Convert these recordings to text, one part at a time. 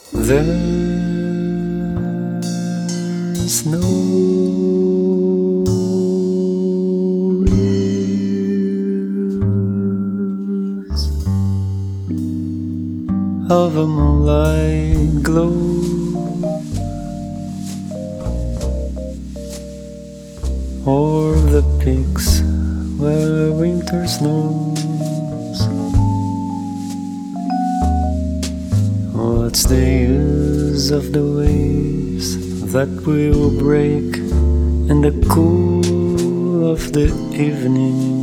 There's no use of a moonlight glow or the peaks where winter snows. What's the use of the waves that will break in the cool of the evening?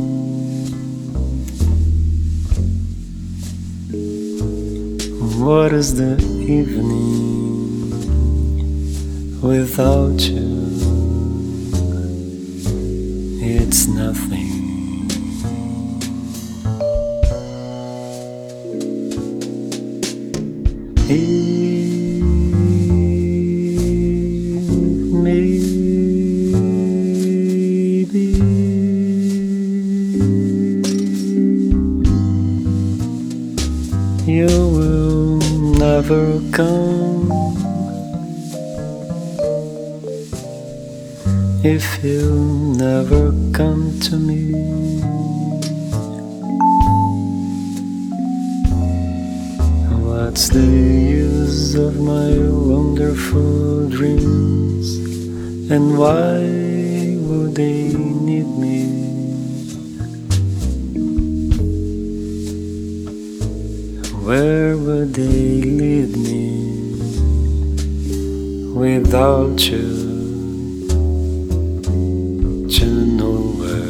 What is the evening without you? It's nothing. Maybe you will never come if you never come to me. What's the use of my wonderful dreams, and why would they need me? Where would they lead me without you? To nowhere.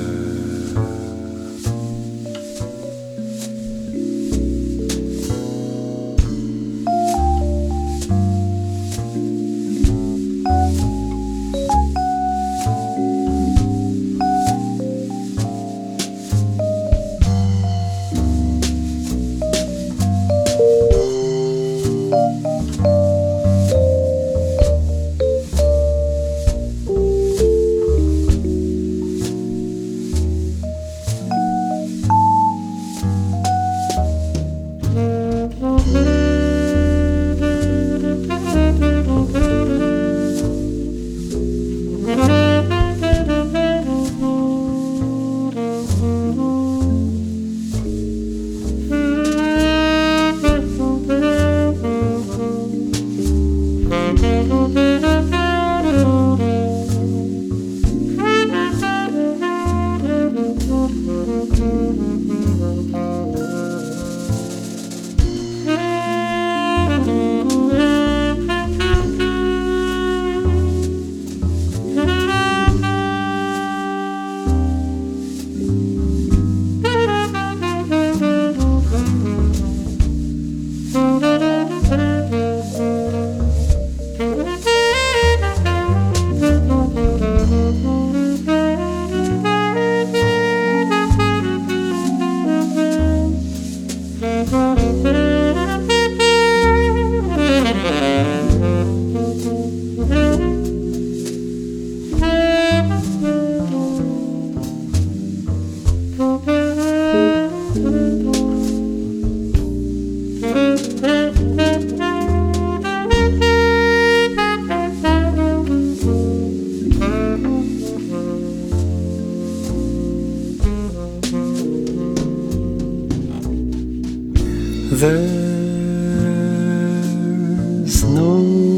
There's no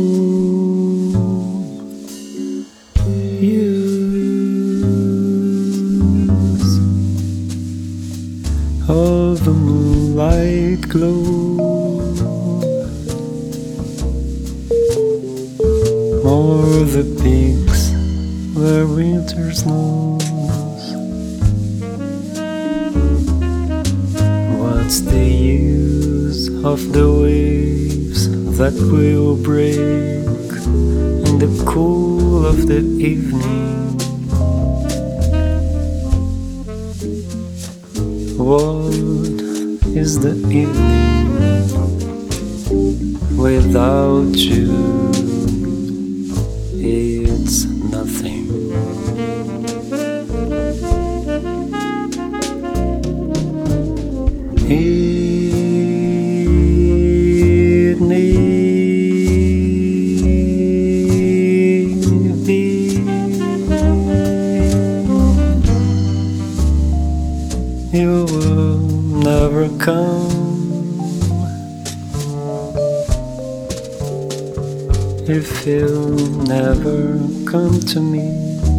use of the moonlight glow or the peaks where winter snows. What's the use of the waves that will break in the cool of the evening? What is the evening without you? It's nothing. It may if you'll never come to me?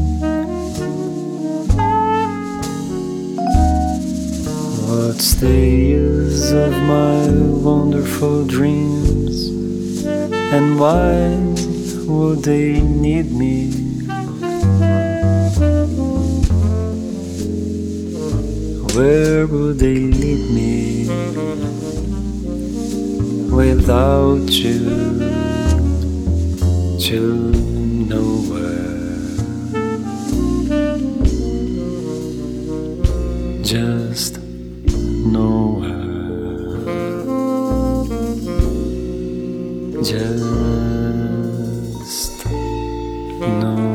What's the use of my wonderful dreams? And why would they need me? Where would they lead me without you? To nowhere, just nowhere, just nowhere.